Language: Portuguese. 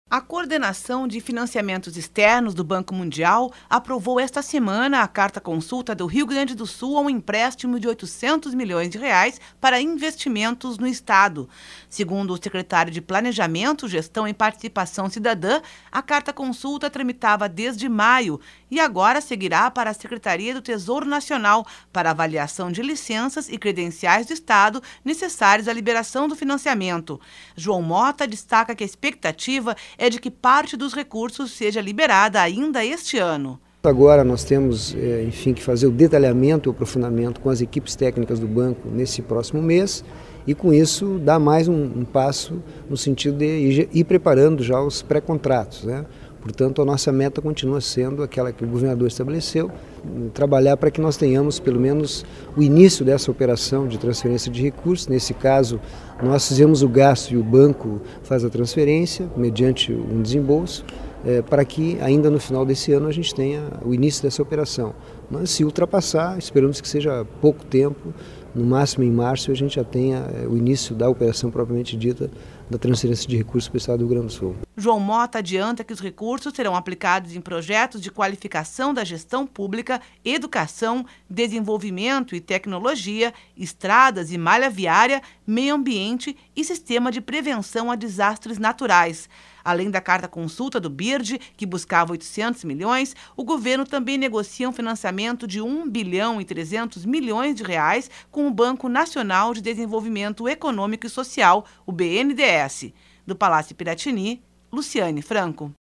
A Coordenação de Financiamentos Externos do Banco Mundial aprovou esta semana a carta consulta do Rio Grande do Sul a um empréstimo de R$ 800 milhões para investimentos no Estado. Segundo o secretário de Planejamento, Gestão e Participação Cidadã, a carta consulta tramitava desde maio e agora seguirá para a Secretaria do Tesouro Nacional para avaliação de licenças e credenciais do Estado necessários à liberação do financiamento. João Mota destaca que a expectativa é de que parte dos recursos seja liberada ainda este ano. Agora nós temos, que fazer o detalhamento e o aprofundamento com as equipes técnicas do banco nesse próximo mês e com isso dar mais um passo no sentido de ir preparando já os pré-contratos, né? Portanto, a nossa meta continua sendo aquela que o governador estabeleceu, trabalhar para que nós tenhamos pelo menos o início dessa operação de transferência de recursos. Nesse caso, nós fizemos o gasto e o banco faz a transferência mediante um desembolso, para que ainda no final desse ano a gente tenha o início dessa operação. Mas se ultrapassar, esperamos que seja pouco tempo, no máximo em março a gente já tenha o início da operação propriamente dita da transferência de recursos para o Estado do Rio Grande do Sul. João Mota adianta que os recursos serão aplicados em projetos de qualificação da gestão pública, educação, desenvolvimento e tecnologia, estradas e malha viária, meio ambiente e sistema de prevenção a desastres naturais. Além da carta consulta do BIRD, que buscava 800 milhões, o governo também negocia um financiamento de R$ 1,3 bilhão com o Banco Nacional de Desenvolvimento Econômico e Social, o BNDES. Do Palácio Piratini, Luciane Franco.